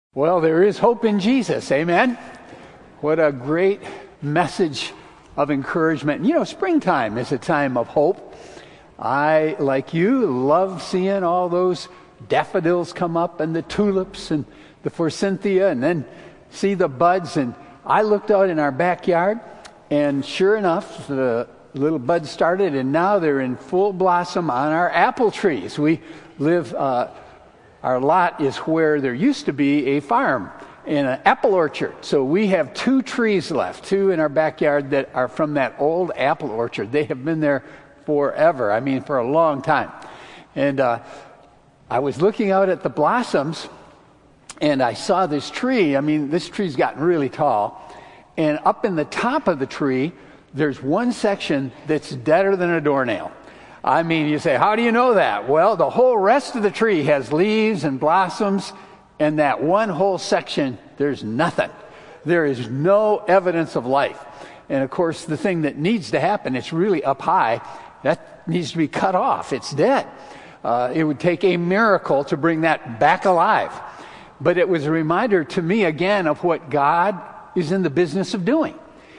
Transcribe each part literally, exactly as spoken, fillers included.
Well, there is hope in Jesus, amen? What a great message of encouragement. You know, springtime is a time of hope. I, like you, love seeing all those daffodils come up and the tulips and the forsythia and then see the buds. And I looked out in our backyard and sure enough, the little buds started and now they're in full blossom on our apple trees. We live... Uh, Our lot is where there used to be a farm and an apple orchard. So we have two trees left, two in our backyard that are from that old apple orchard. They have been there forever. I mean, for a long time. And uh, I was looking out at the blossoms and I saw this tree. I mean, this tree's gotten really tall. And up in the top of the tree, there's one section that's deader than a doornail. I mean, you say, how do you know that? Well, the whole rest of the tree has leaves and blossoms, and that one whole section, there's nothing. There is no evidence of life. And of course, the thing that needs to happen, it's really up high, that needs to be cut off. It's dead. Uh, it would take a miracle to bring that back alive. But it was a reminder to me again of what God is in the business of doing.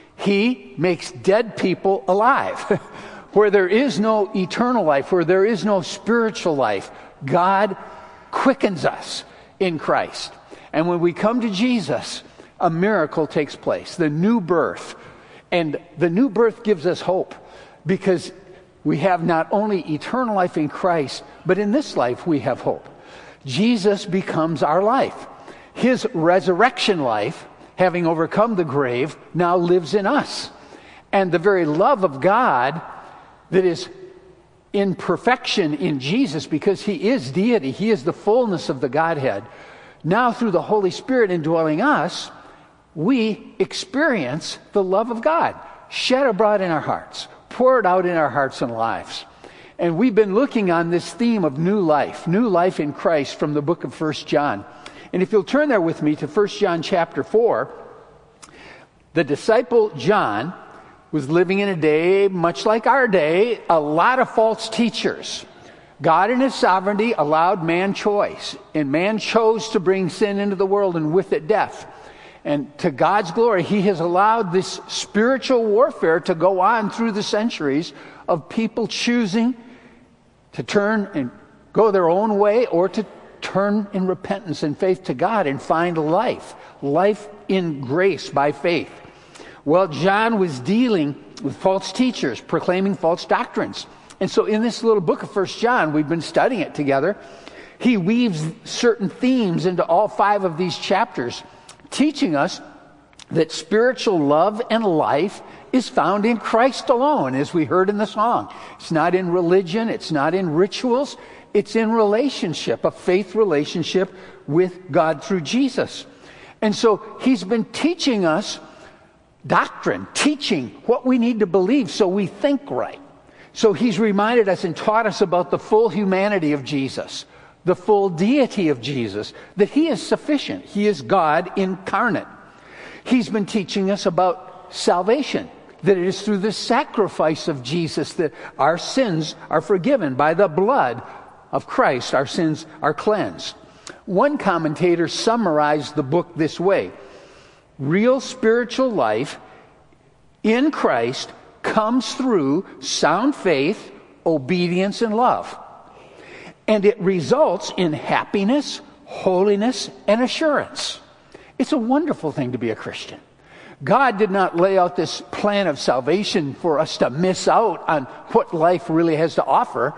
He makes dead people alive. Where there is no eternal life, where there is no spiritual life, God quickens us in Christ. And when we come to Jesus, a miracle takes place, the new birth. And the new birth gives us hope because we have not only eternal life in Christ, but in this life we have hope. Jesus becomes our life. His resurrection life, having overcome the grave, now lives in us. And the very love of God that is in perfection in Jesus, because he is deity, he is the fullness of the Godhead. Now through the Holy Spirit indwelling us, we experience the love of God shed abroad in our hearts, poured out in our hearts and lives. And we've been looking on this theme of new life, new life in Christ from the book of First John. And if you'll turn there with me to First John chapter four, the disciple John was living in a day much like our day, a lot of false teachers. God in his sovereignty allowed man choice, and man chose to bring sin into the world and with it death. And to God's glory, he has allowed this spiritual warfare to go on through the centuries of people choosing to turn and go their own way or to turn in repentance and faith to God and find life, life in grace by faith. Well, John was dealing with false teachers, proclaiming false doctrines. And so in this little book of First John, we've been studying it together. He weaves certain themes into all five of these chapters, teaching us that spiritual love and life is found in Christ alone, as we heard in the song. It's not in religion. It's not in rituals. It's in relationship, a faith relationship with God through Jesus. And so he's been teaching us doctrine, teaching what we need to believe so we think right. So he's reminded us and taught us about the full humanity of Jesus, the full deity of Jesus, that he is sufficient. He is God incarnate. He's been teaching us about salvation, that it is through the sacrifice of Jesus that our sins are forgiven. By the blood of Christ, our sins are cleansed. One commentator summarized the book this way: real spiritual life in Christ comes through sound faith, obedience, and love. And it results in happiness, holiness, and assurance. It's a wonderful thing to be a Christian. God did not lay out this plan of salvation for us to miss out on what life really has to offer.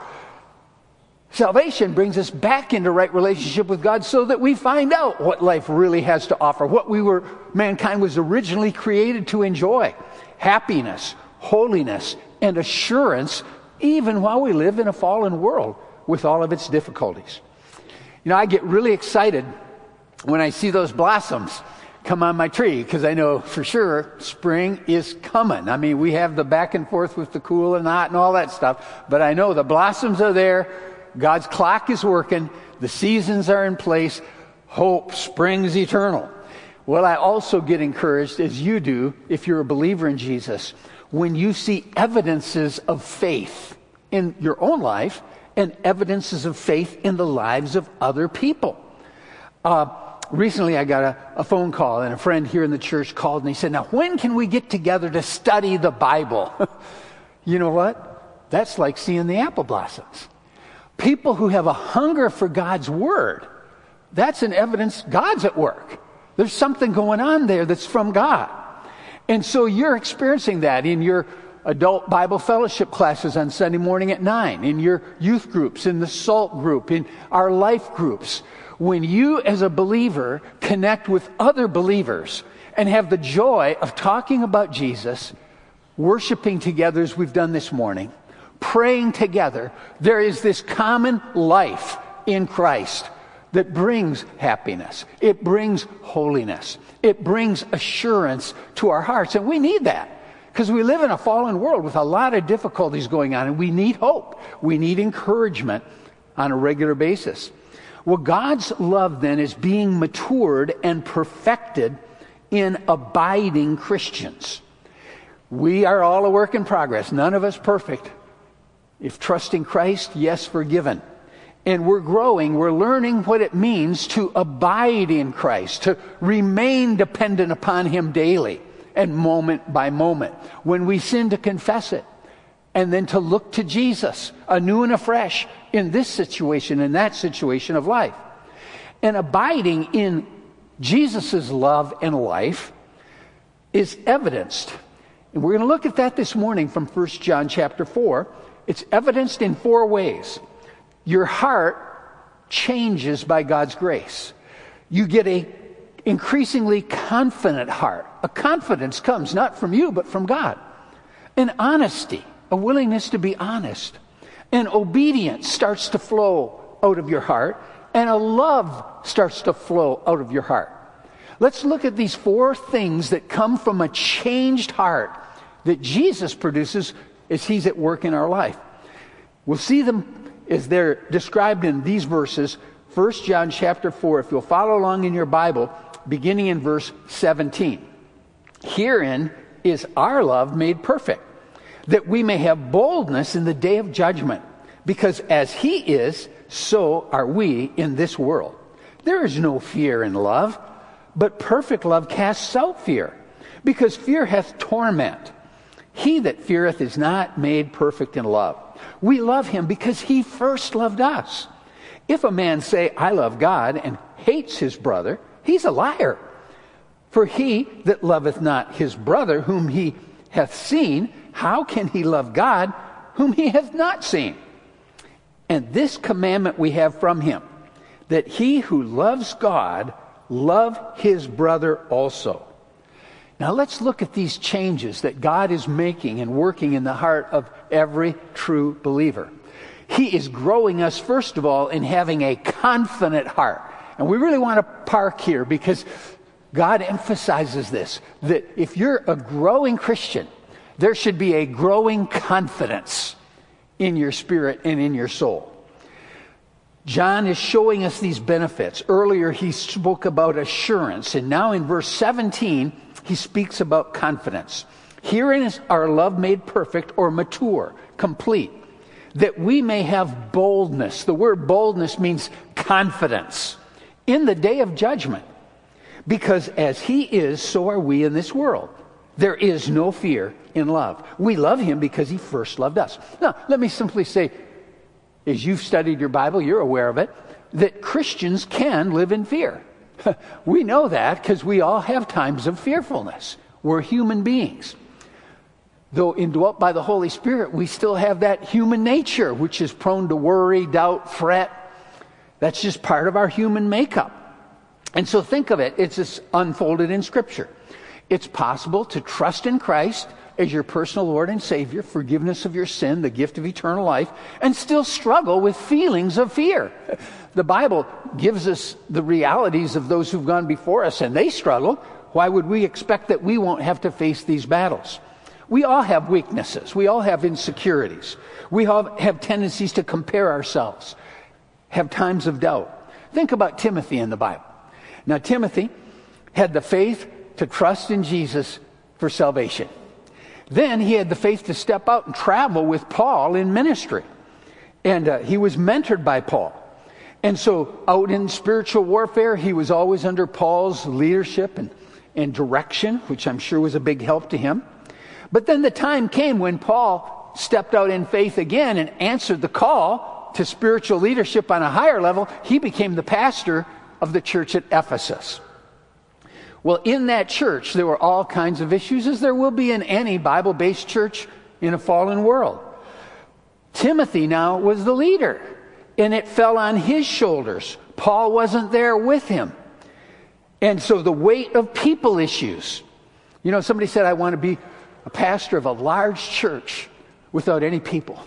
Salvation brings us back into right relationship with God so that we find out what life really has to offer, what we were, mankind was originally created to enjoy. Happiness, holiness, and assurance, even while we live in a fallen world with all of its difficulties. You know, I get really excited when I see those blossoms come on my tree because I know for sure spring is coming. I mean, we have the back and forth with the cool and hot and all that stuff, but I know the blossoms are there. God's clock is working. The seasons are in place. Hope springs eternal. Well, I also get encouraged, as you do, if you're a believer in Jesus, when you see evidences of faith in your own life and evidences of faith in the lives of other people. Uh, recently I got a, a phone call, and a friend here in the church called, and he said, now when can we get together to study the Bible? You know what? That's like seeing the apple blossoms. People who have a hunger for God's Word, that's an evidence God's at work. There's something going on there that's from God. And so you're experiencing that in your adult Bible fellowship classes on Sunday morning at nine, in your youth groups, in the SALT group, in our life groups. When you as a believer connect with other believers and have the joy of talking about Jesus, worshiping together as we've done this morning, praying together, there is this common life in Christ that brings happiness. It brings holiness. It brings assurance to our hearts. And we need that because we live in a fallen world with a lot of difficulties going on, and we need hope. We need encouragement on a regular basis. Well, God's love then is being matured and perfected in abiding Christians. We are all a work in progress. None of us perfect. If trusting Christ, yes, forgiven. And we're growing, we're learning what it means to abide in Christ, to remain dependent upon Him daily and moment by moment. When we sin, to confess it, and then to look to Jesus anew and afresh in this situation, in that situation of life. And abiding in Jesus' love and life is evidenced. And we're going to look at that this morning from First John chapter four. It's evidenced in four ways. Your heart changes by God's grace. You get a increasingly confident heart. A confidence comes not from you, but from God. An honesty, a willingness to be honest. And obedience starts to flow out of your heart. And a love starts to flow out of your heart. Let's look at these four things that come from a changed heart that Jesus produces as He's at work in our life. We'll see them as they're described in these verses, First John chapter four, if you'll follow along in your Bible, beginning in verse seventeen. Herein is our love made perfect, that we may have boldness in the day of judgment, because as He is, so are we in this world. There is no fear in love, but perfect love casts out fear, because fear hath torment. He that feareth is not made perfect in love. We love Him because He first loved us. If a man say, I love God, and hates his brother, he's a liar. For he that loveth not his brother whom he hath seen, how can he love God whom he hath not seen? And this commandment we have from Him, that he who loves God love his brother also. Now let's look at these changes that God is making and working in the heart of every true believer. He is growing us, first of all, in having a confident heart. And we really want to park here because God emphasizes this, that if you're a growing Christian, there should be a growing confidence in your spirit and in your soul. John is showing us these benefits. Earlier he spoke about assurance, and now in verse seventeen, he speaks about confidence. Herein is our love made perfect, or mature, complete, that we may have boldness. The word boldness means confidence in the day of judgment. Because as He is, so are we in this world. There is no fear in love. We love Him because He first loved us. Now, let me simply say, as you've studied your Bible, you're aware of it, that Christians can live in fear. We know that because we all have times of fearfulness. We're human beings. Though indwelt by the Holy Spirit, we still have that human nature, which is prone to worry, doubt, fret. That's just part of our human makeup. And so think of it, it's just unfolded in Scripture. It's possible to trust in Christ as your personal Lord and Savior, forgiveness of your sin, the gift of eternal life, and still struggle with feelings of fear. The Bible gives us the realities of those who've gone before us, and they struggle. Why would we expect that we won't have to face these battles? We all have weaknesses. We all have insecurities. We all have tendencies to compare ourselves, have times of doubt. Think about Timothy in the Bible. Now, Timothy had the faith to trust in Jesus for salvation. Then he had the faith to step out and travel with Paul in ministry. And uh, he was mentored by Paul. And so out in spiritual warfare, he was always under Paul's leadership and, and direction, which I'm sure was a big help to him. But then the time came when Paul stepped out in faith again and answered the call to spiritual leadership on a higher level. He became the pastor of the church at Ephesus. Well, in that church, there were all kinds of issues, as there will be in any Bible-based church in a fallen world. Timothy now was the leader, and it fell on his shoulders. Paul wasn't there with him. And so the weight of people issues. You know, somebody said, I want to be a pastor of a large church without any people.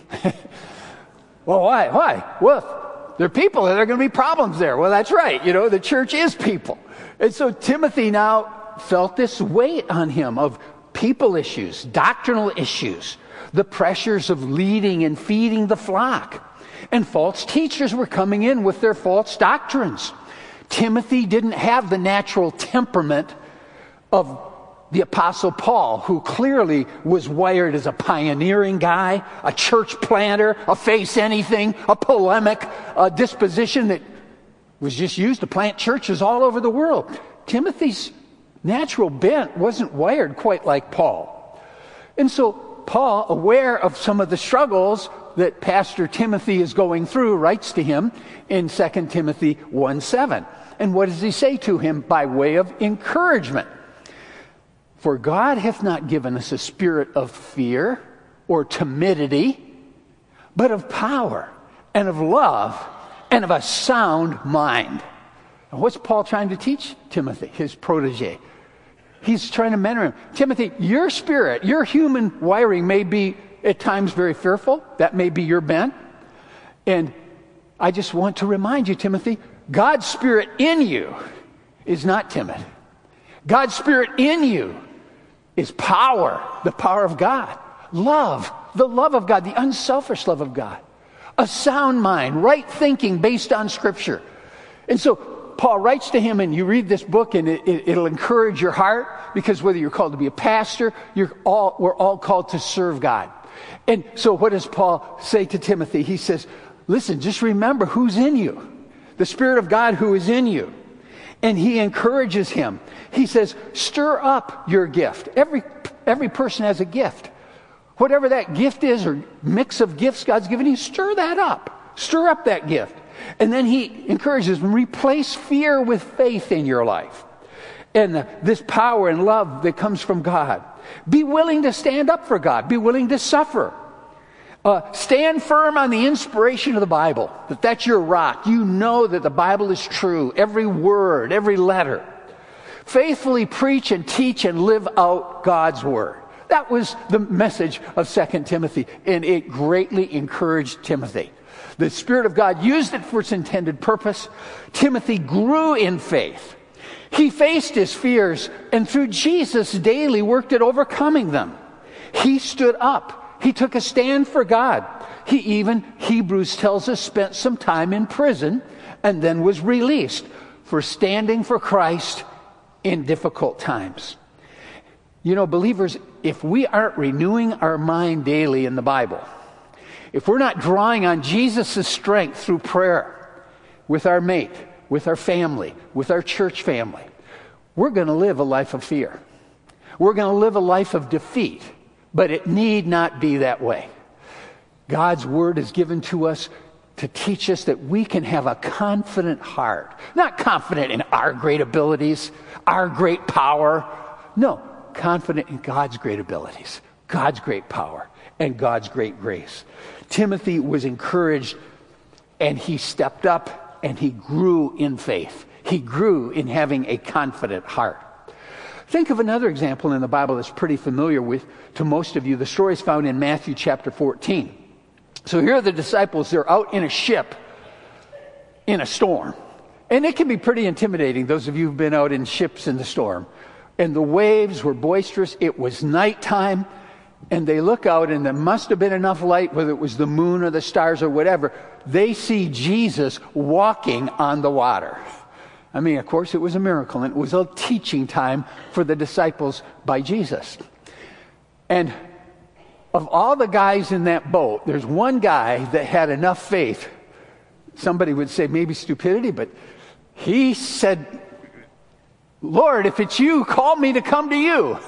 Well, why? Why? Well, there are people, there are going to be problems there. Well, that's right. You know, the church is people. And so Timothy now felt this weight on him of people issues, doctrinal issues, the pressures of leading and feeding the flock. And false teachers were coming in with their false doctrines. Timothy didn't have the natural temperament of the Apostle Paul, who clearly was wired as a pioneering guy, a church planter, a face anything, a polemic a disposition that was just used to plant churches all over the world. Timothy's natural bent wasn't wired quite like Paul. And so Paul, aware of some of the struggles that Pastor Timothy is going through, writes to him in Second Timothy one seven. And what does he say to him by way of encouragement? For God hath not given us a spirit of fear or timidity, but of power and of love and of a sound mind. And what's Paul trying to teach Timothy, his protege? He's trying to mentor him. Timothy, your spirit, your human wiring may be at times very fearful. That may be your bent. And I just want to remind you, Timothy, God's spirit in you is not timid. God's spirit in you is power, the power of God. Love, the love of God, the unselfish love of God. A sound mind, right thinking based on Scripture. And so Paul writes to him, and you read this book, and it, it, it'll encourage your heart, because whether you're called to be a pastor, you're all, we're all called to serve God. And so what does Paul say to Timothy? He says, listen, just remember who's in you. The Spirit of God who is in you. And he encourages him. He says, stir up your gift. Every, every person has a gift. Whatever that gift is, or mix of gifts God's given you, stir that up. Stir up that gift. And then he encourages them, replace fear with faith in your life. And the, this power and love that comes from God. Be willing to stand up for God. Be willing to suffer. Uh, stand firm on the inspiration of the Bible. That that's your rock. You know that the Bible is true. Every word, every letter. Faithfully preach and teach and live out God's word. That was the message of Second Timothy, and it greatly encouraged Timothy. The Spirit of God used it for its intended purpose. Timothy grew in faith. He faced his fears, and through Jesus daily worked at overcoming them. He stood up. He took a stand for God. He even, Hebrews tells us, spent some time in prison and then was released for standing for Christ in difficult times. You know, believers, if we aren't renewing our mind daily in the Bible, if we're not drawing on Jesus' strength through prayer with our mate, with our family, with our church family, we're going to live a life of fear. We're going to live a life of defeat, but it need not be that way. God's word is given to us to teach us that we can have a confident heart. Not confident in our great abilities, our great power. No, confident in God's great abilities, God's great power, and God's great grace. Timothy was encouraged, and he stepped up, and he grew in faith. He grew in having a confident heart. Think of another example in the Bible that's pretty familiar with to most of you. The story is found in Matthew chapter fourteen. So here are the disciples. They're out in a ship in a storm. And it can be pretty intimidating, those of you who've been out in ships in the storm. And the waves were boisterous. It was nighttime. And they look out, and there must have been enough light, whether it was the moon or the stars or whatever. They see Jesus walking on the water. I mean, of course, it was a miracle, and it was a teaching time for the disciples by Jesus. And of all the guys in that boat, there's one guy that had enough faith Somebody would say maybe stupidity, but he said, Lord, if it's you, call me to come to you.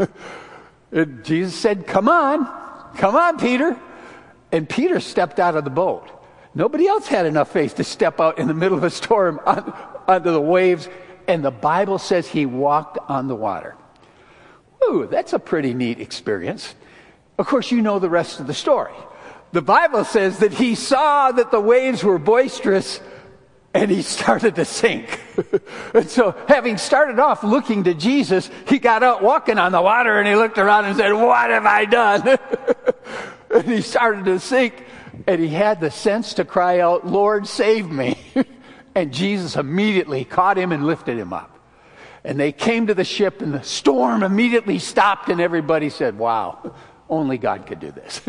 And Jesus said, come on, come on, Peter. And Peter stepped out of the boat. Nobody else had enough faith to step out in the middle of a storm on, onto the waves. And the Bible says he walked on the water. Ooh, that's a pretty neat experience. Of course, you know the rest of the story. The Bible says that he saw that the waves were boisterous and he started to sink. And so having started off looking to Jesus, he got out walking on the water and he looked around and said, what have I done? And he started to sink and he had the sense to cry out, Lord, save me. And Jesus immediately caught him and lifted him up. And they came to the ship and the storm immediately stopped and everybody said, wow, only God could do this.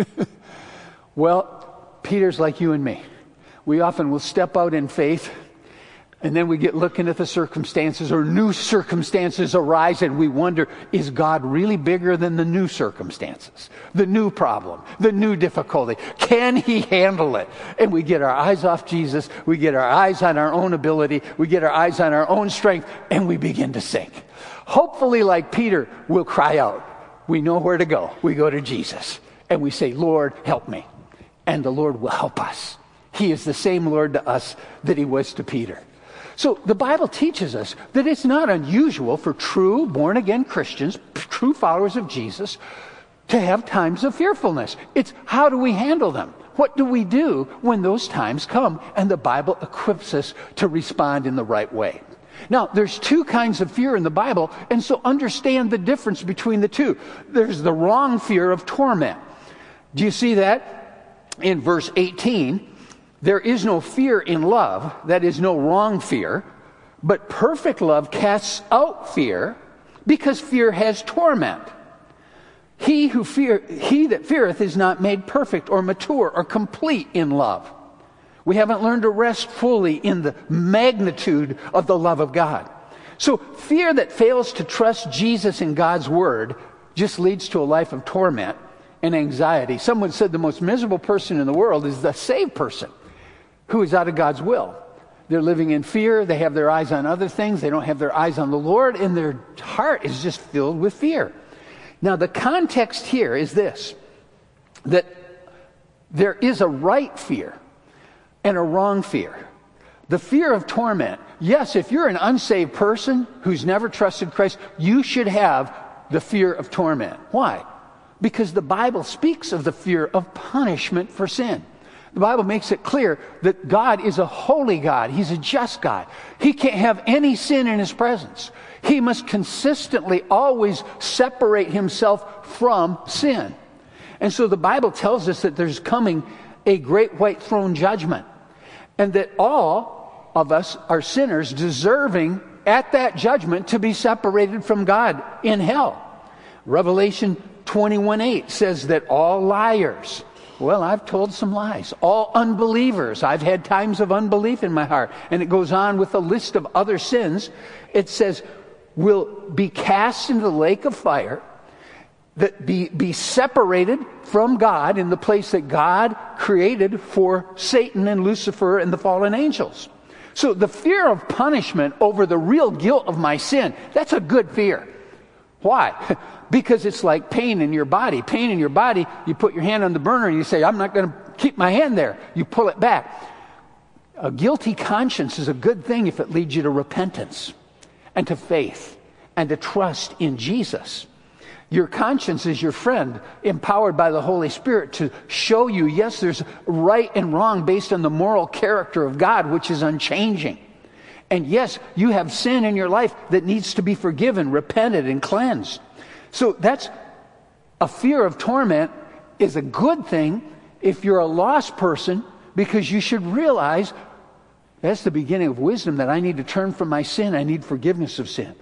Well, Peter's like you and me. We often will step out in faith and then we get looking at the circumstances or new circumstances arise and we wonder, is God really bigger than the new circumstances, the new problem, the new difficulty? Can he handle it? And we get our eyes off Jesus. We get our eyes on our own ability. We get our eyes on our own strength and we begin to sink. Hopefully, like Peter, we'll cry out. We know where to go. We go to Jesus and we say, Lord, help me. And the Lord will help us. He is the same Lord to us that he was to Peter. So the Bible teaches us that it's not unusual for true born-again Christians, true followers of Jesus, to have times of fearfulness. It's how do we handle them? What do we do when those times come? And the Bible equips us to respond in the right way. Now, there's two kinds of fear in the Bible, and so understand the difference between the two. There's the wrong fear of torment. Do you see that? In verse eighteen, there is no fear in love, that is no wrong fear, but perfect love casts out fear, because fear has torment. He who fear, he that feareth is not made perfect or mature or complete in love. We haven't learned to rest fully in the magnitude of the love of God. So fear that fails to trust Jesus and God's word just leads to a life of torment and anxiety. Someone said the most miserable person in the world is the saved person who is out of God's will. They're living in fear. They have their eyes on other things. They don't have their eyes on the Lord, and their heart is just filled with fear. Now, the context here is this, that there is a right fear and a wrong fear. The fear of torment. Yes, if you're an unsaved person who's never trusted Christ, you should have the fear of torment. Why? Because the Bible speaks of the fear of punishment for sin. The Bible makes it clear that God is a holy God. He's a just God. He can't have any sin in his presence. He must consistently always separate himself from sin. And so the Bible tells us that there's coming a great white throne judgment, and that all of us are sinners deserving at that judgment to be separated from God in hell. Revelation twenty-one eight says that all liars, well, I've told some lies. All unbelievers, I've had times of unbelief in my heart. And it goes on with a list of other sins. It says, will be cast into the lake of fire, that be, be separated from God in the place that God created for Satan and Lucifer and the fallen angels. So the fear of punishment over the real guilt of my sin, that's a good fear. Why? Because it's like pain in your body. Pain in your body, you put your hand on the burner and you say, I'm not going to keep my hand there. You pull it back. A guilty conscience is a good thing if it leads you to repentance and to faith and to trust in Jesus. Your conscience is your friend, empowered by the Holy Spirit to show you, yes, there's right and wrong based on the moral character of God, which is unchanging. And yes, you have sin in your life that needs to be forgiven, repented, and cleansed. So that's a fear of torment is a good thing if you're a lost person, because you should realize that's the beginning of wisdom, that I need to turn from my sin. I need forgiveness of sin.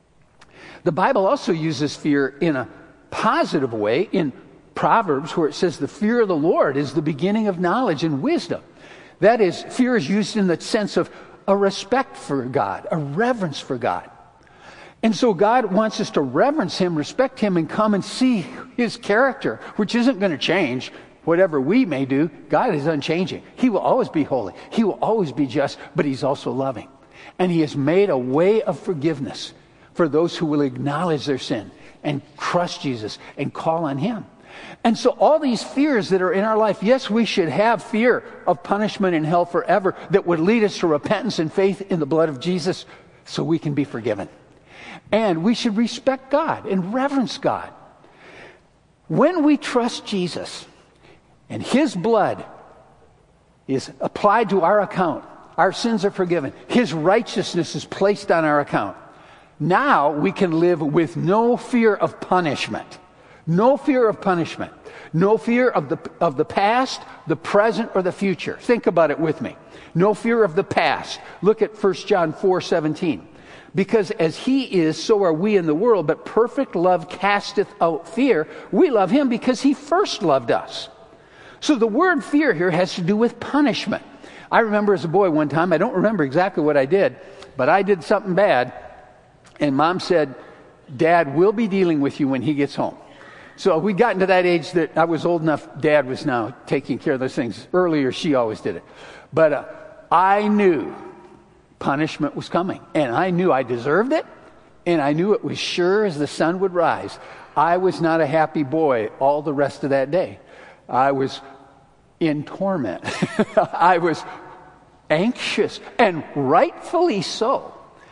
The Bible also uses fear in a positive way in Proverbs, where it says the fear of the Lord is the beginning of knowledge and wisdom. That is, fear is used in the sense of a respect for God, a reverence for God. And so God wants us to reverence him, respect him, and come and see his character, which isn't going to change. Whatever we may do, God is unchanging. He will always be holy. He will always be just, but he's also loving. And he has made a way of forgiveness for those who will acknowledge their sin and trust Jesus and call on him. And so all these fears that are in our life, yes, we should have fear of punishment in hell forever that would lead us to repentance and faith in the blood of Jesus so we can be forgiven. And we should respect God and reverence God. When we trust Jesus and his blood is applied to our account, our sins are forgiven. His righteousness is placed on our account. Now we can live with no fear of punishment. No fear of punishment. No fear of the, of the past, the present, or the future. Think about it with me. No fear of the past. Look at First John four seventeen. Because as he is, so are we in the world, but perfect love casteth out fear. We love him because he first loved us. So the word fear here has to do with punishment. I remember as a boy one time, I don't remember exactly what I did, but I did something bad, and Mom said, Dad will be dealing with you when he gets home. So we got into that age that I was old enough, Dad was now taking care of those things. Earlier, she always did it. But uh, I knew punishment was coming, and I knew I deserved it, and I knew it was sure as the sun would rise. I was not a happy boy all the rest of that day. I was in torment. I was anxious, and rightfully so.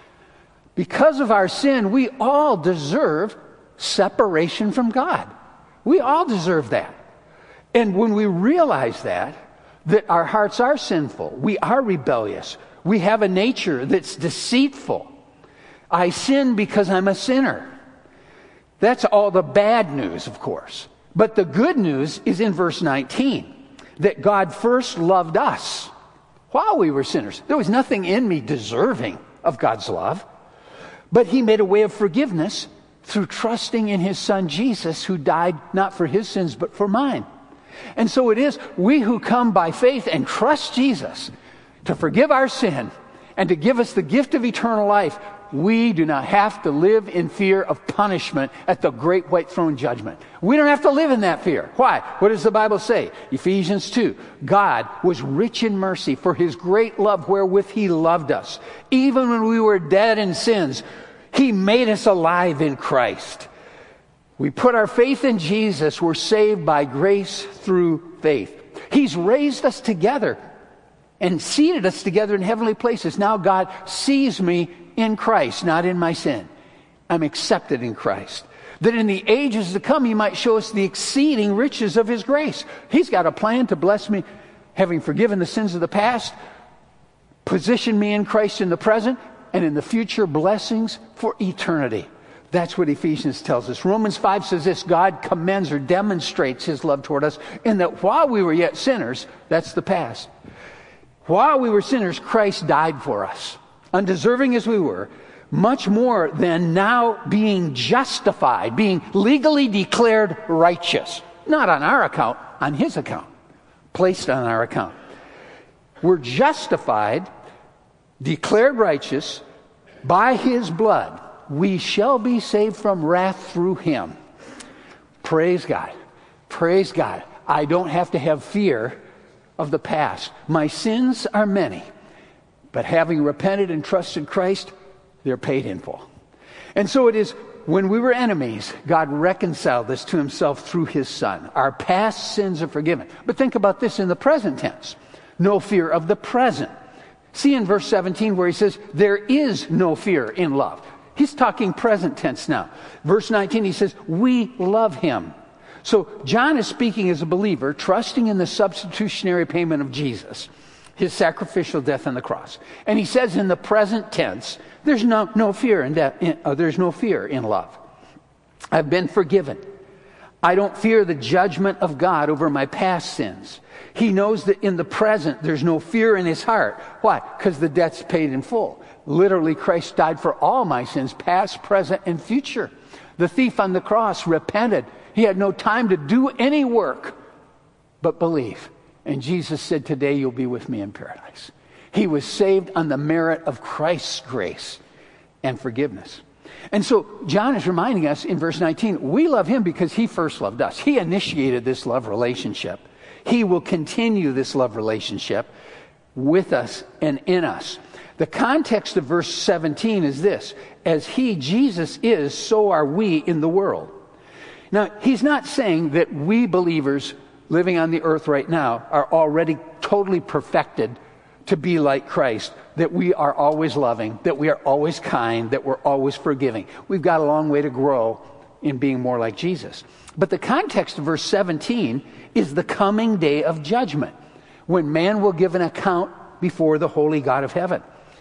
Because of our sin, we all deserve separation from God. We all deserve that. And when we realize that, that our hearts are sinful, we are rebellious, we have a nature that's deceitful. I sin because I'm a sinner. That's all the bad news, of course. But the good news is in verse nineteen, that God first loved us while we were sinners. There was nothing in me deserving of God's love, but he made a way of forgiveness through trusting in his son Jesus, who died not for his sins, but for mine. And so it is we who come by faith and trust Jesus to forgive our sin and to give us the gift of eternal life. We do not have to live in fear of punishment at the great white throne judgment. We don't have to live in that fear. Why? What does the Bible say? Ephesians two. God was rich in mercy for his great love wherewith he loved us. Even when we were dead in sins, he made us alive in Christ. We put our faith in Jesus. We're saved by grace through faith. He's raised us together and seated us together in heavenly places. Now God sees me in Christ, not in my sin. I'm accepted in Christ. That in the ages to come, he might show us the exceeding riches of his grace. He's got a plan to bless me, having forgiven the sins of the past, position me in Christ in the present, and in the future blessings for eternity. That's what Ephesians tells us. Romans five says this: God commends or demonstrates his love toward us in that while we were yet sinners, that's the past, while we were sinners, Christ died for us. Undeserving as we were, much more than now being justified, being legally declared righteous. Not on our account, on his account. Placed on our account. We're justified, declared righteous by his blood. We shall be saved from wrath through him. Praise God. Praise God. I don't have to have fear of the past. My sins are many, but having repented and trusted Christ, they're paid in full. And so it is, when we were enemies, God reconciled us to himself through his Son. Our past sins are forgiven. But think about this in the present tense. No fear of the present. See in verse seventeen where he says, there is no fear in love. He's talking present tense now. Verse nineteen, he says, we love him. So John is speaking as a believer, trusting in the substitutionary payment of Jesus, his sacrificial death on the cross. And he says in the present tense, there's no, no fear in that, in, uh, there's no fear in love. I've been forgiven. I don't fear the judgment of God over my past sins. He knows that in the present, there's no fear in his heart. Why? Because the debt's paid in full. Literally, Christ died for all my sins, past, present, and future. The thief on the cross repented. He had no time to do any work but believe. And Jesus said, today you'll be with me in paradise. He was saved on the merit of Christ's grace and forgiveness. And so John is reminding us in verse nineteen, we love him because he first loved us. He initiated this love relationship. He will continue this love relationship with us and in us. The context of verse seventeen is this: as he, Jesus, is, so are we in the world. Now, he's not saying that we believers living on the earth right now are already totally perfected to be like Christ, that we are always loving, that we are always kind, that we're always forgiving. We've got a long way to grow in being more like Jesus. But the context of verse seventeen is the coming day of judgment, when man will give an account before the holy God of heaven.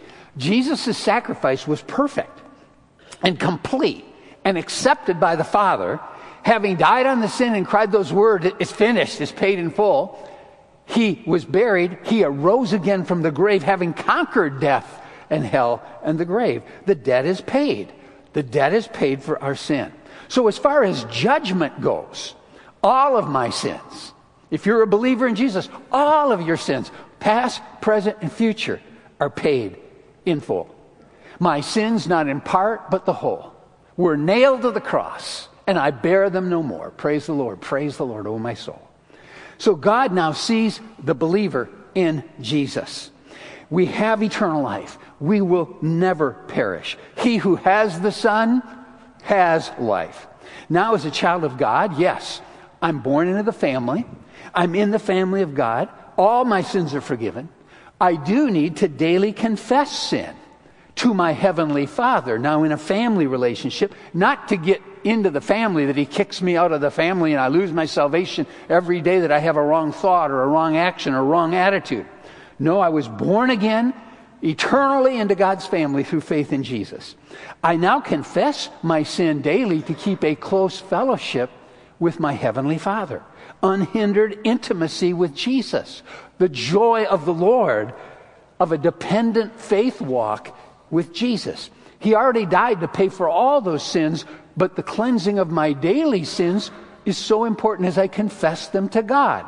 Jesus' sacrifice was perfect and complete and accepted by the Father. Having died on the sin and cried those words, "It's finished, it's paid in full," he was buried. He arose again from the grave, having conquered death and hell and the grave. The debt is paid. The debt is paid for our sin. So as far as judgment goes, all of my sins, if you're a believer in Jesus, all of your sins, past, present, and future, are paid in full. My sins, not in part, but the whole, were nailed to the cross, and I bear them no more. Praise the Lord. Praise the Lord, O my soul. So God now sees the believer in Jesus. We have eternal life. We will never perish. He who has the Son has life. Now, as a child of God, yes, I'm born into the family. I'm in the family of God. All my sins are forgiven. I do need to daily confess sin to my heavenly Father. Now, in a family relationship, not to get into the family that he kicks me out of the family and I lose my salvation every day that I have a wrong thought or a wrong action or a wrong attitude. No, I was born again eternally into God's family through faith in Jesus. I now confess my sin daily to keep a close fellowship with my heavenly Father. Unhindered intimacy with Jesus. The joy of the Lord of a dependent faith walk with Jesus. He already died to pay for all those sins, but the cleansing of my daily sins is so important as I confess them to God.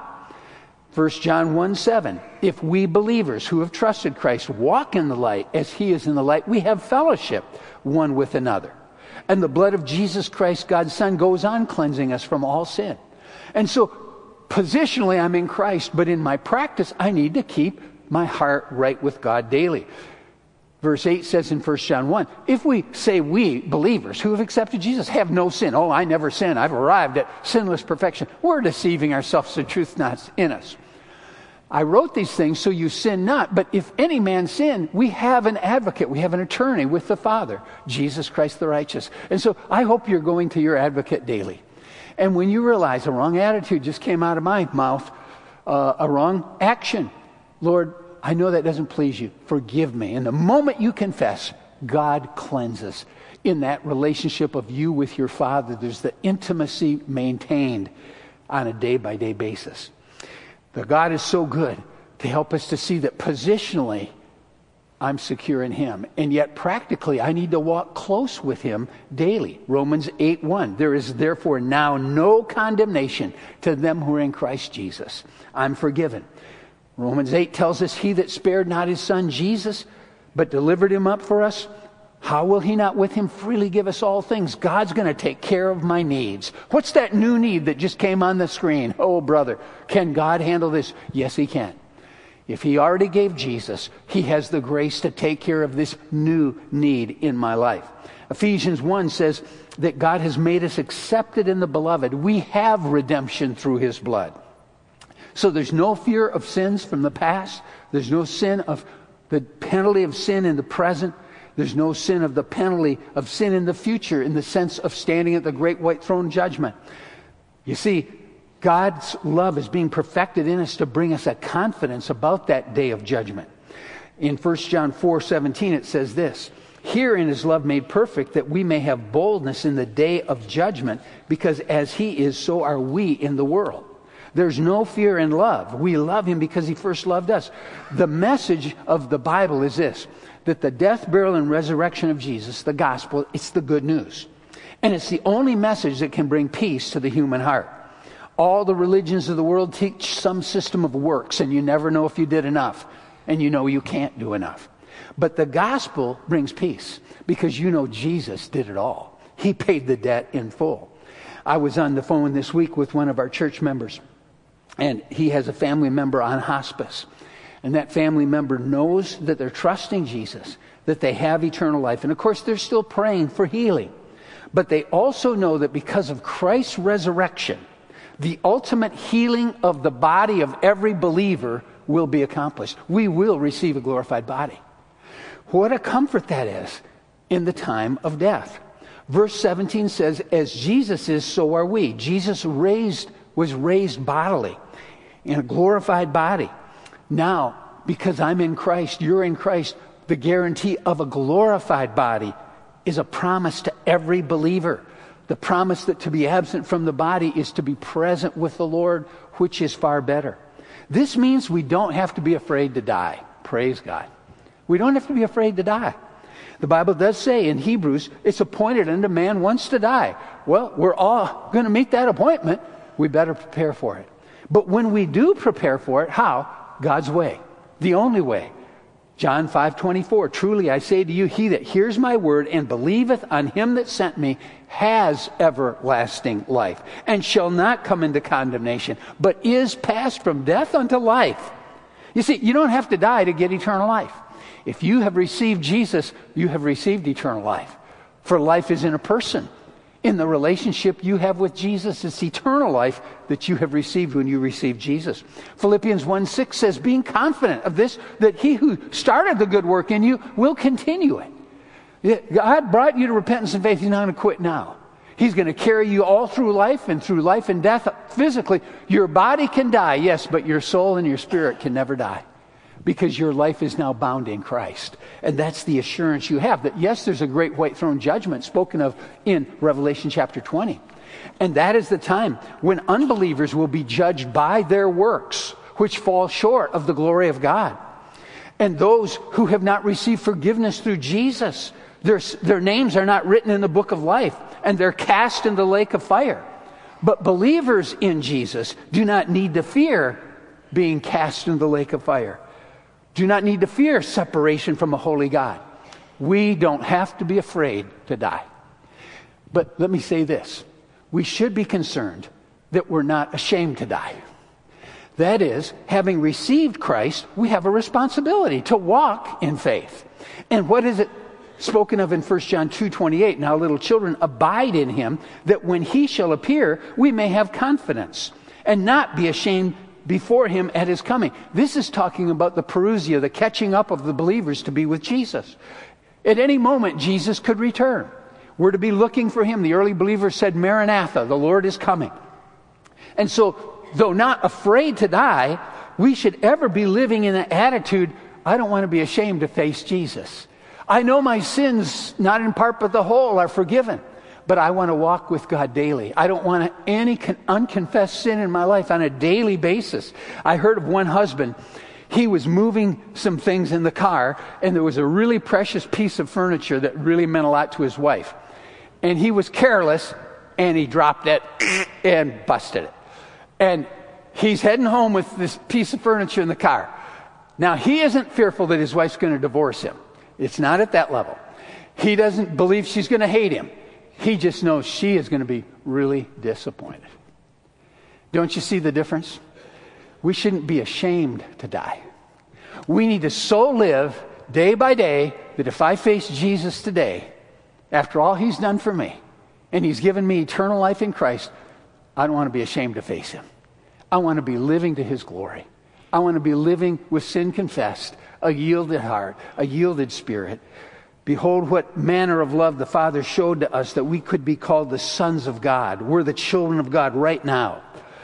First John one seven, if we believers who have trusted Christ walk in the light as he is in the light, we have fellowship one with another. And the blood of Jesus Christ, God's Son, goes on cleansing us from all sin. And so, positionally, I'm in Christ, but in my practice, I need to keep my heart right with God daily. Verse eight says in First John one, if we say we, believers who have accepted Jesus, have no sin, oh, I never sin, I've arrived at sinless perfection, we're deceiving ourselves, the truth's not in us. I wrote these things so you sin not, but if any man sin, we have an advocate, we have an attorney with the Father, Jesus Christ the righteous. And so I hope you're going to your advocate daily. And when you realize a wrong attitude just came out of my mouth, uh, a wrong action, Lord, I know that doesn't please you. Forgive me. And the moment you confess, God cleanses. In that relationship of you with your Father, there's the intimacy maintained on a day-by-day basis. The God is so good to help us to see that positionally, I'm secure in him. And yet practically, I need to walk close with him daily. Romans eight one, there is therefore now no condemnation to them who are in Christ Jesus. I'm forgiven. Romans eight tells us, he that spared not his Son Jesus, but delivered him up for us, how will he not with him freely give us all things? God's going to take care of my needs. What's that new need that just came on the screen? Oh, brother, can God handle this? Yes, he can. If he already gave Jesus, he has the grace to take care of this new need in my life. Ephesians one says that God has made us accepted in the beloved. We have redemption through his blood. So there's no fear of sins from the past. There's no sin of the penalty of sin in the present. There's no sin of the penalty of sin in the future in the sense of standing at the great white throne judgment. You see, God's love is being perfected in us to bring us a confidence about that day of judgment. In First John four seventeen, it says this, herein is love made perfect, that we may have boldness in the day of judgment, because as he is, so are we in the world. There's no fear in love. We love him because he first loved us. The message of the Bible is this, that the death, burial, and resurrection of Jesus, the gospel, it's the good news. And it's the only message that can bring peace to the human heart. All the religions of the world teach some system of works, and you never know if you did enough, and you know you can't do enough. But the gospel brings peace, because you know Jesus did it all. He paid the debt in full. I was on the phone this week with one of our church members, and he has a family member on hospice. And that family member knows that they're trusting Jesus, that they have eternal life. And of course, they're still praying for healing. But they also know that because of Christ's resurrection, the ultimate healing of the body of every believer will be accomplished. We will receive a glorified body. What a comfort that is in the time of death. Verse seventeen says, as Jesus is, so are we. Jesus raised, was raised bodily in a glorified body. Now, because I'm in Christ, you're in Christ, the guarantee of a glorified body is a promise to every believer. The promise that to be absent from the body is to be present with the Lord, which is far better. This means we don't have to be afraid to die. Praise God. We don't have to be afraid to die. The Bible does say in Hebrews, it's appointed unto man once to die. Well, we're all going to meet that appointment. We better prepare for it. But when we do prepare for it, how? God's way. The only way. John five twenty-four, truly I say to you, he that hears my word and believeth on him that sent me has everlasting life, and shall not come into condemnation, but is passed from death unto life. You see, you don't have to die to get eternal life. If you have received Jesus, you have received eternal life. For life is in a person. In the relationship you have with Jesus, it's eternal life that you have received when you received Jesus. Philippians one six says, being confident of this, that he who started the good work in you will continue it. God brought you to repentance and faith. He's not going to quit now. He's going to carry you all through life and through life and death physically. Your body can die, yes, but your soul and your spirit can never die. Because your life is now bound in Christ. And that's the assurance you have that, yes, there's a great white throne judgment spoken of in Revelation chapter twenty. And that is the time when unbelievers will be judged by their works, which fall short of the glory of God. And those who have not received forgiveness through Jesus, their, their names are not written in the book of life, and they're cast in the lake of fire. But believers in Jesus do not need to fear being cast in the lake of fire. Do not need to fear separation from a holy God. We don't have to be afraid to die. But let me say this. We should be concerned that we're not ashamed to die. That is, having received Christ, we have a responsibility to walk in faith. And what is it spoken of in First John two twenty-eight? Now, little children, abide in him, that when he shall appear, we may have confidence and not be ashamed before him at his coming. This is talking about the parousia, the catching up of the believers to be with Jesus. At any moment, Jesus could return. We're to be looking for him. The early believers said, Maranatha, the Lord is coming. And so, though not afraid to die, we should ever be living in the attitude, I don't want to be ashamed to face Jesus. I know my sins, not in part but the whole, are forgiven. But I want to walk with God daily. I don't want any con- unconfessed sin in my life on a daily basis. I heard of one husband. He was moving some things in the car, and there was a really precious piece of furniture that really meant a lot to his wife. And he was careless, and he dropped it and busted it. And he's heading home with this piece of furniture in the car. Now, he isn't fearful that his wife's going to divorce him. It's not at that level. He doesn't believe she's going to hate him. He just knows she is going to be really disappointed. Don't you see the difference? We shouldn't be ashamed to die. We need to so live day by day that if I face Jesus today, after all he's done for me, and he's given me eternal life in Christ, I don't want to be ashamed to face him. I want to be living to his glory. I want to be living with sin confessed, a yielded heart, a yielded spirit. Behold what manner of love the Father showed to us that we could be called the sons of God. We're the children of God right now.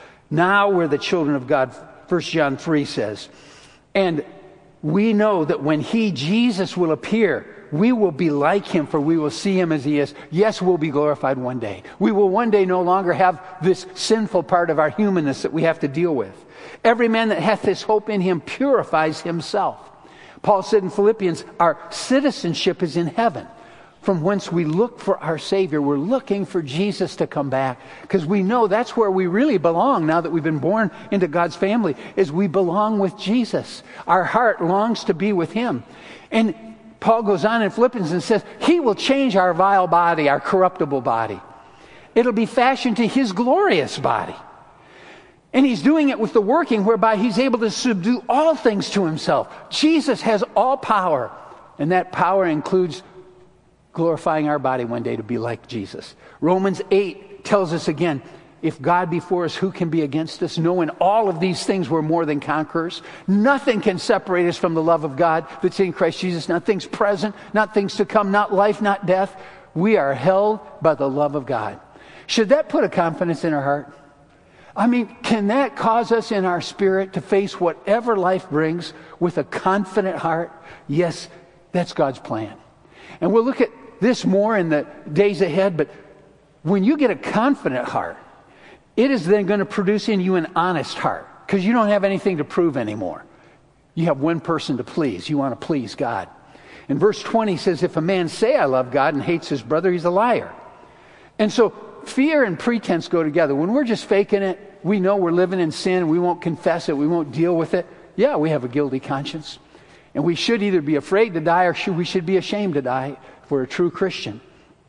Now we're the children of God, First John three says. And we know that when he, Jesus, will appear, we will be like him, for we will see him as he is. Yes, we'll be glorified one day. We will one day no longer have this sinful part of our humanness that we have to deal with. Every man that hath this hope in him purifies himself. Paul said in Philippians, our citizenship is in heaven, from whence we look for our Savior. We're looking for Jesus to come back, because we know that's where we really belong now that we've been born into God's family, is we belong with Jesus. Our heart longs to be with him. And Paul goes on in Philippians and says, he will change our vile body, our corruptible body. It'll be fashioned to his glorious body. And he's doing it with the working whereby he's able to subdue all things to himself. Jesus has all power, and that power includes glorifying our body one day to be like Jesus. Romans eight tells us again, if God be for us, who can be against us? Knowing all of these things, we're more than conquerors. Nothing can separate us from the love of God that's in Christ Jesus. Not things present, not things to come, not life, not death. We are held by the love of God. Should that put a confidence in our heart? I mean, can that cause us in our spirit to face whatever life brings with a confident heart? Yes, that's God's plan. And we'll look at this more in the days ahead, but when you get a confident heart, it is then going to produce in you an honest heart, because you don't have anything to prove anymore. You have one person to please. You want to please God. And verse twenty says, if a man say, I love God, and hates his brother, he's a liar. And so fear and pretense go together. When we're just faking it, we know we're living in sin, we won't confess it, we won't deal with it. Yeah, we have a guilty conscience. And we should either be afraid to die, or should, we should be ashamed to die if we're a true Christian.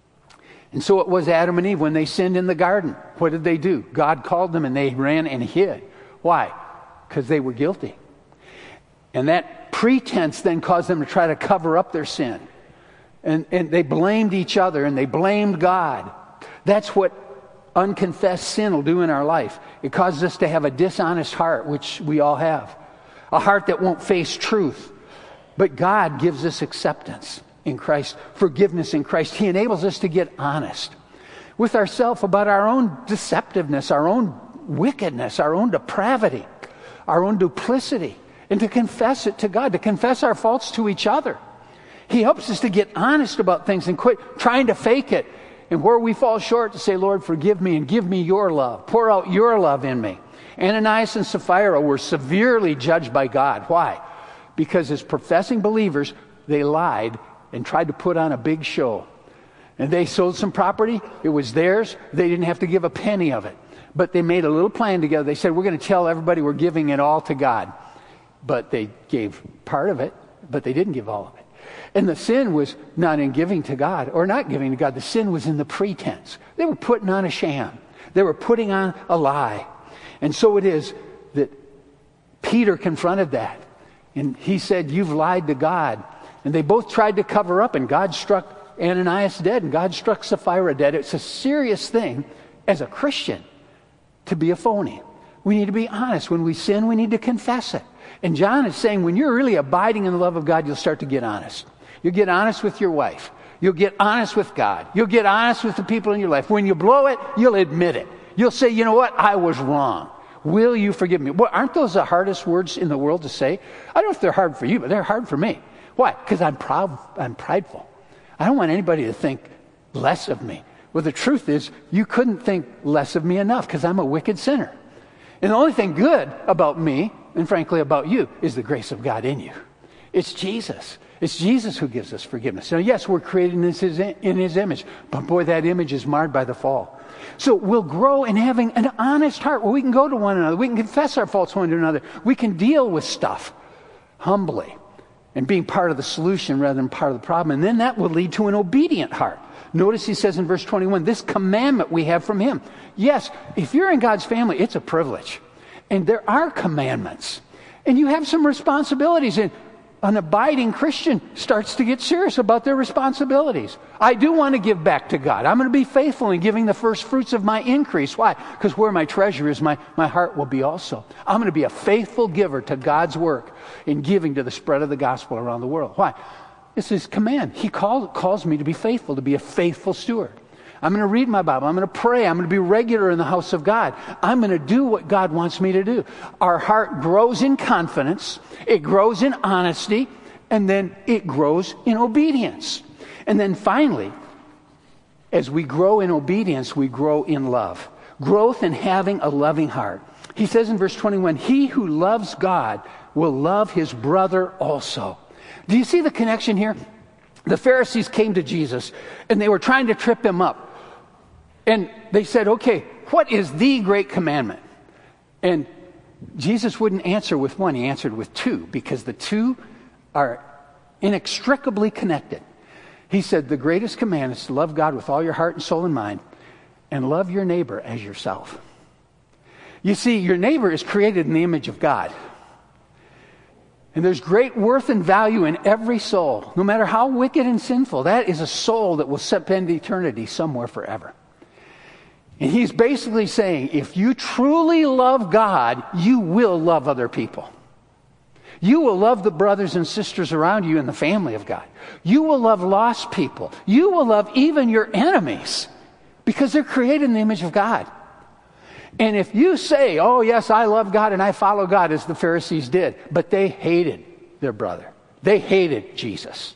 And so it was Adam and Eve when they sinned in the garden. What did they do? God called them and they ran and hid. Why? Because they were guilty. And that pretense then caused them to try to cover up their sin. And, and they blamed each other and they blamed God. That's what unconfessed sin will do in our life. It causes us to have a dishonest heart, which we all have. A heart that won't face truth. But God gives us acceptance in Christ, forgiveness in Christ. He enables us to get honest with ourselves about our own deceptiveness, our own wickedness, our own depravity, our own duplicity, and to confess it to God, to confess our faults to each other. He helps us to get honest about things and quit trying to fake it. And where we fall short, to say, Lord, forgive me and give me your love. Pour out your love in me. Ananias and Sapphira were severely judged by God. Why? Because as professing believers, they lied and tried to put on a big show. And they sold some property. It was theirs. They didn't have to give a penny of it. But they made a little plan together. They said, we're going to tell everybody we're giving it all to God. But they gave part of it, but they didn't give all of it. And the sin was not in giving to God or not giving to God. The sin was in the pretense. They were putting on a sham. They were putting on a lie. And so it is that Peter confronted that. And he said, you've lied to God. And they both tried to cover up, and God struck Ananias dead, and God struck Sapphira dead. It's a serious thing as a Christian to be a phony. We need to be honest. When we sin, we need to confess it. And John is saying, when you're really abiding in the love of God, you'll start to get honest. You'll get honest with your wife. You'll get honest with God. You'll get honest with the people in your life. When you blow it, you'll admit it. You'll say, you know what? I was wrong. Will you forgive me? Well, aren't those the hardest words in the world to say? I don't know if they're hard for you, but they're hard for me. Why? Because I'm proud. I'm prideful. I don't want anybody to think less of me. Well, the truth is, you couldn't think less of me enough, because I'm a wicked sinner. And the only thing good about me, and frankly about you, is the grace of God in you. It's Jesus. It's Jesus who gives us forgiveness. Now, yes, we're created in his, in his image, but boy, that image is marred by the fall. So we'll grow in having an honest heart where we can go to one another. We can confess our faults one to another. We can deal with stuff humbly and being part of the solution rather than part of the problem. And then that will lead to an obedient heart. Notice he says in verse twenty-one, this commandment we have from him. Yes, if you're in God's family, it's a privilege. And there are commandments. And you have some responsibilities. And an abiding Christian starts to get serious about their responsibilities. I do want to give back to God. I'm going to be faithful in giving the first fruits of my increase. Why? Because where my treasure is, my, my heart will be also. I'm going to be a faithful giver to God's work in giving to the spread of the gospel around the world. Why? It's his command. He call, calls me to be faithful, to be a faithful steward. I'm going to read my Bible. I'm going to pray. I'm going to be regular in the house of God. I'm going to do what God wants me to do. Our heart grows in confidence. It grows in honesty. And then it grows in obedience. And then finally, as we grow in obedience, we grow in love. Growth in having a loving heart. He says in verse twenty-one, he who loves God will love his brother also. Do you see the connection here? The Pharisees came to Jesus and they were trying to trip him up. And they said, okay, what is the great commandment? And Jesus wouldn't answer with one, he answered with two, because the two are inextricably connected. He said, the greatest command is to love God with all your heart and soul and mind, and love your neighbor as yourself. You see, your neighbor is created in the image of God. And there's great worth and value in every soul, no matter how wicked and sinful. That is a soul that will spend eternity somewhere forever. And he's basically saying, if you truly love God, you will love other people. You will love the brothers and sisters around you in the family of God. You will love lost people. You will love even your enemies because they're created in the image of God. And if you say, oh, yes, I love God and I follow God, as the Pharisees did, but they hated their brother. They hated Jesus.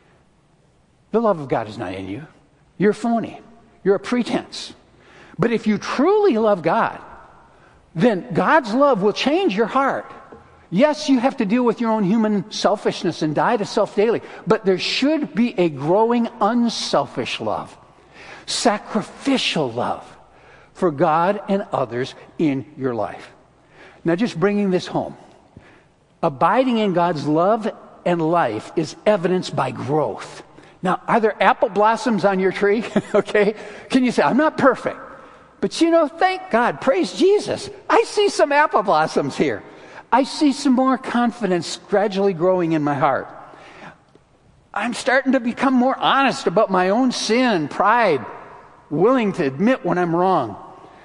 The love of God is not in you. You're phony. You're a pretense. But if you truly love God, then God's love will change your heart. Yes, you have to deal with your own human selfishness and die to self daily, but there should be a growing unselfish love, sacrificial love for God and others in your life. Now, just bringing this home, abiding in God's love and life is evidenced by growth. Now, are there apple blossoms on your tree? Okay. Can you say, I'm not perfect, but you know, thank God, praise Jesus, I see some apple blossoms here. I see some more confidence gradually growing in my heart. I'm starting to become more honest about my own sin, pride, willing to admit when I'm wrong.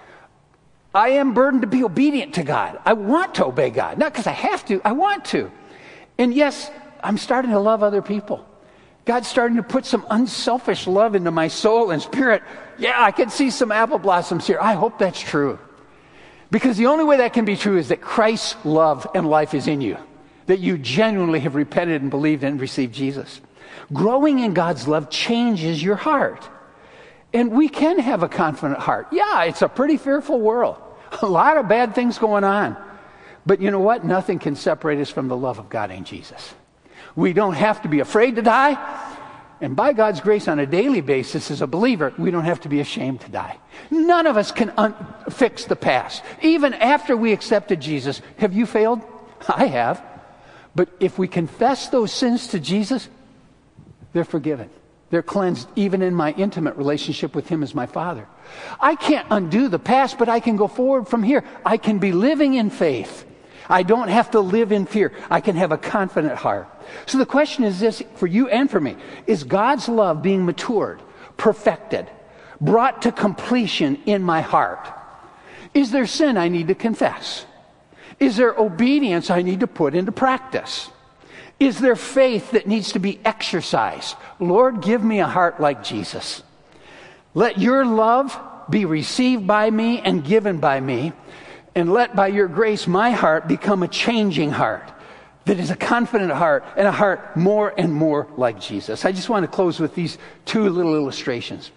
I am burdened to be obedient to God. I want to obey God. Not because I have to, I want to. And yes, I'm starting to love other people. God's starting to put some unselfish love into my soul and spirit. Yeah, I can see some apple blossoms here. I hope that's true. Because the only way that can be true is that Christ's love and life is in you. That you genuinely have repented and believed and received Jesus. Growing in God's love changes your heart. And we can have a confident heart. Yeah, it's a pretty fearful world. A lot of bad things going on. But you know what? Nothing can separate us from the love of God in Jesus. We don't have to be afraid to die. And by God's grace on a daily basis as a believer, we don't have to be ashamed to die. None of us can un- fix the past. Even after we accepted Jesus, have you failed? I have. But if we confess those sins to Jesus, they're forgiven. They're cleansed even in my intimate relationship with Him as my Father. I can't undo the past, but I can go forward from here. I can be living in faith. I don't have to live in fear. I can have a confident heart. So the question is this for you and for me. Is God's love being matured, perfected, brought to completion in my heart? Is there sin I need to confess? Is there obedience I need to put into practice? Is there faith that needs to be exercised? Lord, give me a heart like Jesus. Let your love be received by me and given by me. And let by your grace my heart become a changing heart that is a confident heart and a heart more and more like Jesus. I just want to close with these two little illustrations.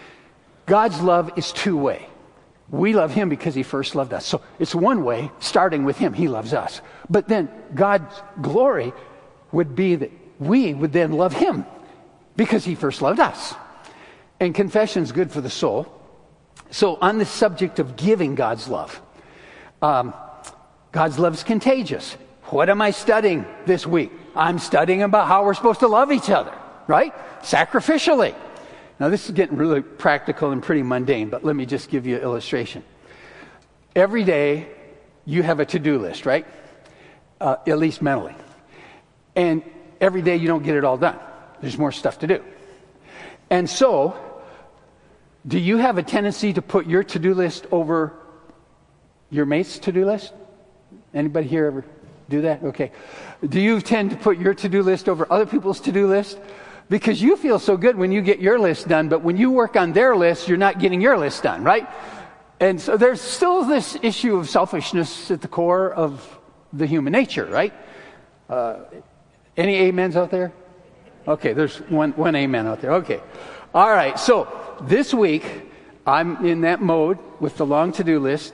God's love is two-way. We love Him because He first loved us. So it's one way, starting with Him. He loves us. But then God's glory would be that we would then love Him because He first loved us. And confession is good for the soul. So on the subject of giving God's love, um, God's love is contagious. What am I studying this week? I'm studying about how we're supposed to love each other, right? Sacrificially. Now this is getting really practical and pretty mundane, but let me just give you an illustration. Every day you have a to-do list, right? Uh, at least mentally. And every day you don't get it all done. There's more stuff to do. And so, do you have a tendency to put your to-do list over your mate's to-do list? Anybody here ever do that? Okay. Do you tend to put your to-do list over other people's to-do list? Because you feel so good when you get your list done, but when you work on their list, you're not getting your list done, right? And so there's still this issue of selfishness at the core of the human nature, right? Uh, any amens out there? Okay, there's one, one amen out there. Okay. All right, so this week, I'm in that mode with the long to-do list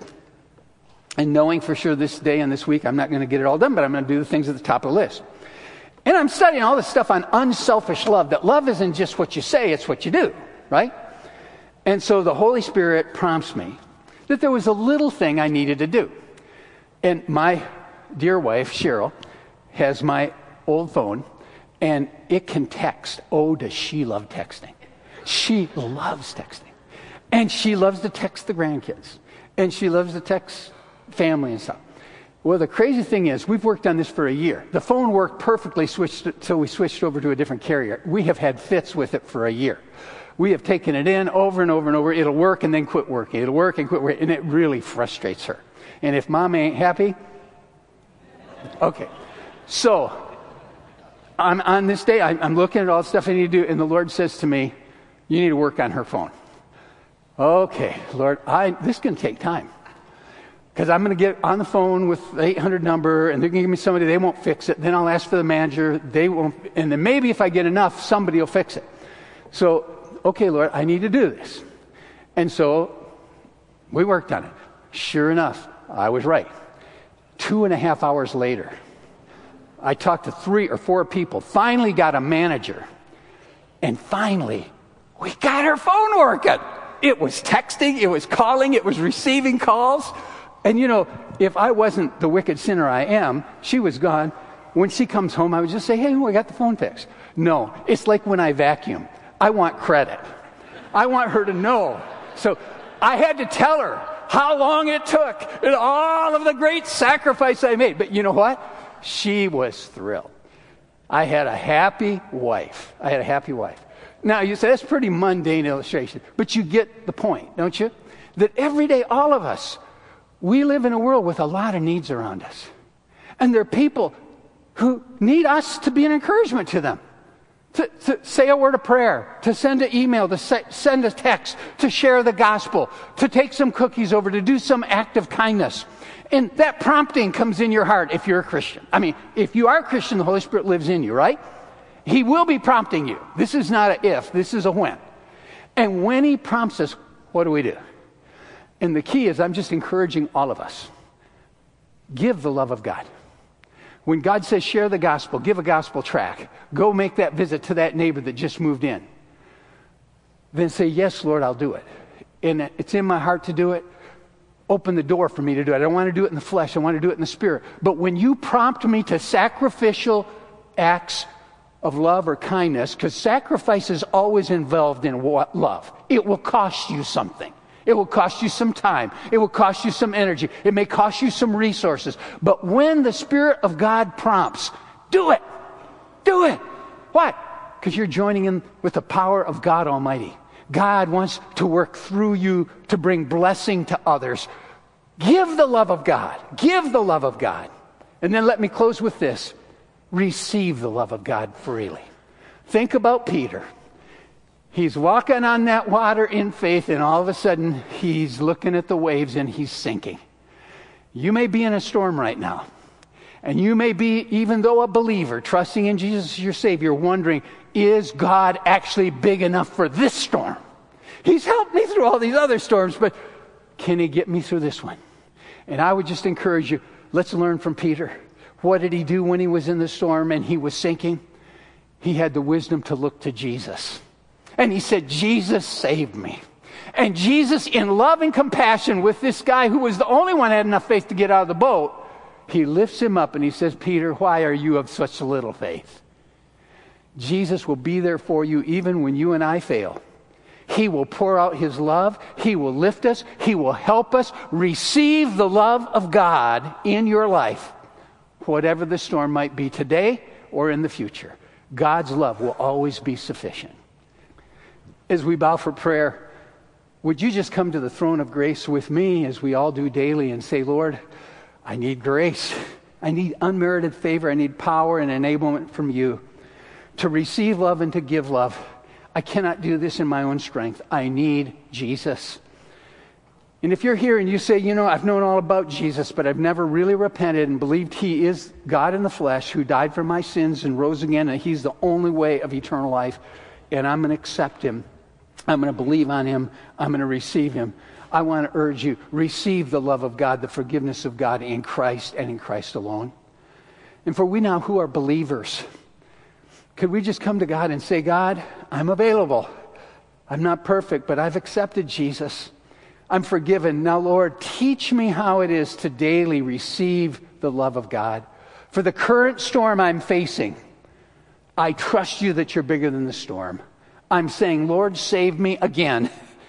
and knowing for sure this day and this week I'm not going to get it all done, but I'm going to do the things at the top of the list. And I'm studying all this stuff on unselfish love, that love isn't just what you say, it's what you do, right? And so the Holy Spirit prompts me that there was a little thing I needed to do. And my dear wife, Cheryl, has my old phone, and it can text. Oh, does she love texting? She loves texting. And she loves to text the grandkids. And she loves to text family and stuff. Well, the crazy thing is, we've worked on this for a year. The phone worked perfectly switched until we switched over to a different carrier. We have had fits with it for a year. We have taken it in over and over and over. It'll work and then quit working. It'll work and quit working. And it really frustrates her. And if mom ain't happy, okay. So, I'm on this day, I'm, I'm looking at all the stuff I need to do, and the Lord says to me, you need to work on her phone. Okay, Lord, I, this is going to take time. Because I'm going to get on the phone with the eight hundred number, and they're going to give me somebody, they won't fix it. Then I'll ask for the manager, they won't, and then maybe if I get enough, somebody will fix it. So, okay, Lord, I need to do this. And so, we worked on it. Sure enough, I was right. Two and a half hours later, I talked to three or four people, finally got a manager, and finally, we got her phone working. It was texting, it was calling, it was receiving calls. And you know, if I wasn't the wicked sinner I am, she was gone. When she comes home, I would just say, hey, we got the phone fixed. No, it's like when I vacuum. I want credit. I want her to know. So I had to tell her how long it took and all of the great sacrifice I made. But you know what? She was thrilled. I had a happy wife. I had a happy wife. Now, you say, that's a pretty mundane illustration. But you get the point, don't you? That every day, all of us, we live in a world with a lot of needs around us. And there are people who need us to be an encouragement to them. To, to say a word of prayer, to send an email, to say, send a text, to share the gospel, to take some cookies over, to do some act of kindness. And that prompting comes in your heart if you're a Christian. I mean, if you are a Christian, the Holy Spirit lives in you, right? He will be prompting you. This is not a if, this is a when. And when he prompts us, what do we do? And the key is, I'm just encouraging all of us. Give the love of God. When God says share the gospel, give a gospel tract, go make that visit to that neighbor that just moved in, then say, yes, Lord, I'll do it. And it's in my heart to do it. Open the door for me to do it. I don't want to do it in the flesh. I want to do it in the spirit. But when you prompt me to sacrificial acts of love or kindness, because sacrifice is always involved in love. It will cost you something. It will cost you some time. It will cost you some energy. It may cost you some resources. But when the Spirit of God prompts, do it. Do it. Why? Because you're joining in with the power of God Almighty. God wants to work through you to bring blessing to others. Give the love of God. Give the love of God. And then let me close with this. Receive the love of God freely. Think about Peter. He's walking on that water in faith, and all of a sudden, he's looking at the waves and he's sinking. You may be in a storm right now. And you may be, even though a believer, trusting in Jesus as your Savior, wondering, is God actually big enough for this storm? He's helped me through all these other storms, but can he get me through this one? And I would just encourage you, let's learn from Peter. What did he do when he was in the storm and he was sinking? He had the wisdom to look to Jesus. And he said, Jesus, save me. And Jesus, in love and compassion with this guy who was the only one who had enough faith to get out of the boat, he lifts him up and he says, Peter, why are you of such little faith? Jesus will be there for you even when you and I fail. He will pour out his love. He will lift us. He will help us receive the love of God in your life, whatever the storm might be today or in the future. God's love will always be sufficient. As we bow for prayer, would you just come to the throne of grace with me, as we all do daily, and say, Lord, I need grace. I need unmerited favor. I need power and enablement from you to receive love and to give love. I cannot do this in my own strength. I need Jesus. And if you're here and you say, you know, I've known all about Jesus, but I've never really repented and believed he is God in the flesh who died for my sins and rose again, and he's the only way of eternal life, and I'm going to accept him. I'm going to believe on him. I'm going to receive him. I want to urge you, receive the love of God, the forgiveness of God in Christ and in Christ alone. And for we now who are believers, could we just come to God and say, God, I'm available. I'm not perfect, but I've accepted Jesus. I'm forgiven. Now, Lord, teach me how it is to daily receive the love of God. For the current storm I'm facing, I trust you that you're bigger than the storm. I'm saying, Lord, save me again.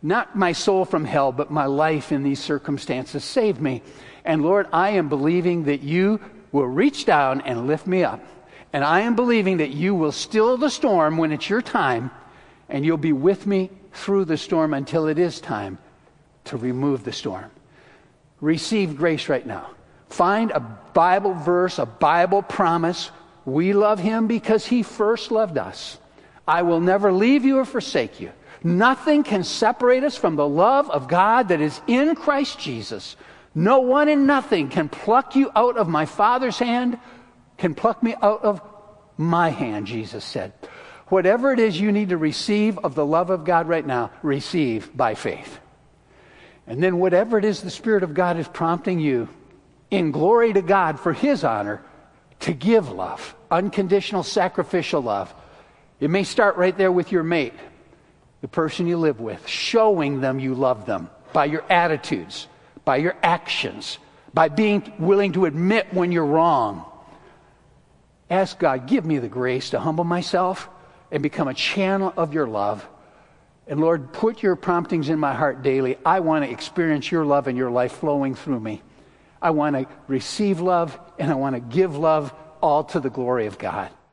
not my soul from hell, but my life in these circumstances. Save me. And Lord, I am believing that you will reach down and lift me up. And I am believing that you will still the storm when it's your time, and you'll be with me through the storm until it is time to remove the storm. Receive grace right now. Find a Bible verse, a Bible promise. We love him because he first loved us. I will never leave you or forsake you. Nothing can separate us from the love of God that is in Christ Jesus. No one and nothing can pluck you out of my Father's hand, can pluck me out of my hand, Jesus said. Whatever it is you need to receive of the love of God right now, receive by faith. And then whatever it is the Spirit of God is prompting you, in glory to God for his honor, to give love, unconditional sacrificial love. It may start right there with your mate, the person you live with, showing them you love them by your attitudes, by your actions, by being willing to admit when you're wrong. Ask God, give me the grace to humble myself and become a channel of your love. And Lord, put your promptings in my heart daily. I want to experience your love and your life flowing through me. I want to receive love and I want to give love all to the glory of God.